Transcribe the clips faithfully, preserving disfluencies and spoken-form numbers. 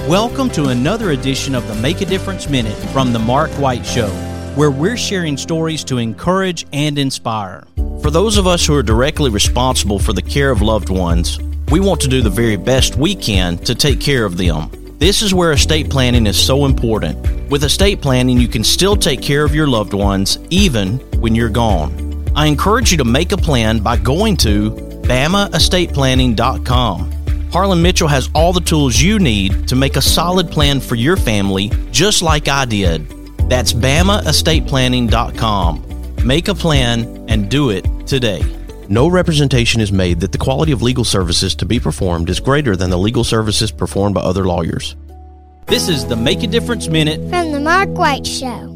Welcome to another edition of the Make a Difference Minute from The Mark White Show, where we're sharing stories to encourage and inspire. For those of us who are directly responsible for the care of loved ones, we want to do the very best we can to take care of them. This is where estate planning is so important. With estate planning, you can still take care of your loved ones even when you're gone. I encourage you to make a plan by going to bama estate planning dot com. Harlan Mitchell has all the tools you need to make a solid plan for your family, just like I did. That's bama estate planning dot com. Make a plan and do it today. No representation is made that the quality of legal services to be performed is greater than the legal services performed by other lawyers. This is the Make a Difference Minute from The Mark White Show.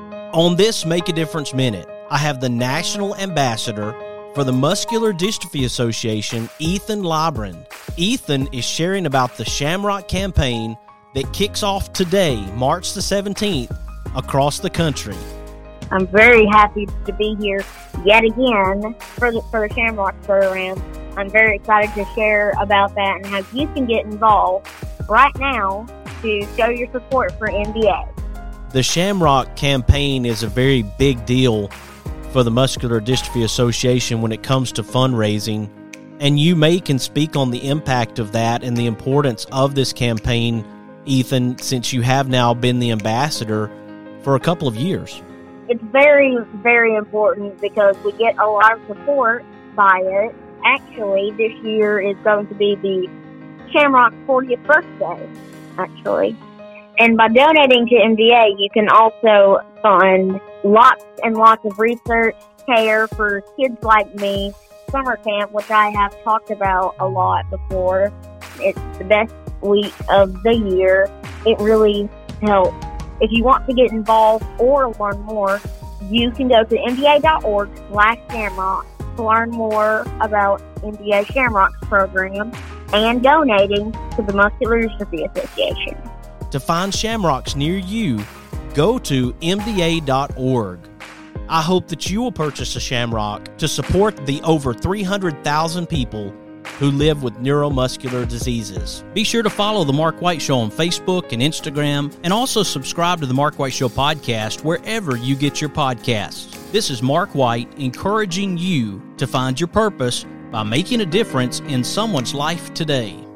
On this Make a Difference Minute, I have the National Ambassador for the Muscular Dystrophy Association, Ethan Lybrand. Ethan is sharing about the Shamrock campaign that kicks off today, March the seventeenth, across the country. I'm very happy to be here yet again for the, for the Shamrock program. I'm very excited to share about that and how you can get involved right now to show your support for M D A. The Shamrock campaign is a very big deal for the Muscular Dystrophy Association when it comes to fundraising, and you may can speak on the impact of that and the importance of this campaign, Ethan, since you have now been the ambassador for a couple of years. It's very, very important because we get a lot of support by it. Actually, this year is going to be the Shamrock's fortieth birthday, actually. And by donating to M D A, you can also fund lots and lots of research, care for kids like me, summer camp, which I have talked about a lot before. It's the best week of the year. It really helps. If you want to get involved or learn more, you can go to m d a dot org slash shamrock to learn more about M D A Shamrock's program and donating to the Muscular Dystrophy Association. To find Shamrocks near you, go to m d a dot org. I hope that you will purchase a Shamrock to support the over three hundred thousand people who live with neuromuscular diseases. Be sure to follow The Mark White Show on Facebook and Instagram, and also subscribe to The Mark White Show podcast wherever you get your podcasts. This is Mark White encouraging you to find your purpose by making a difference in someone's life today.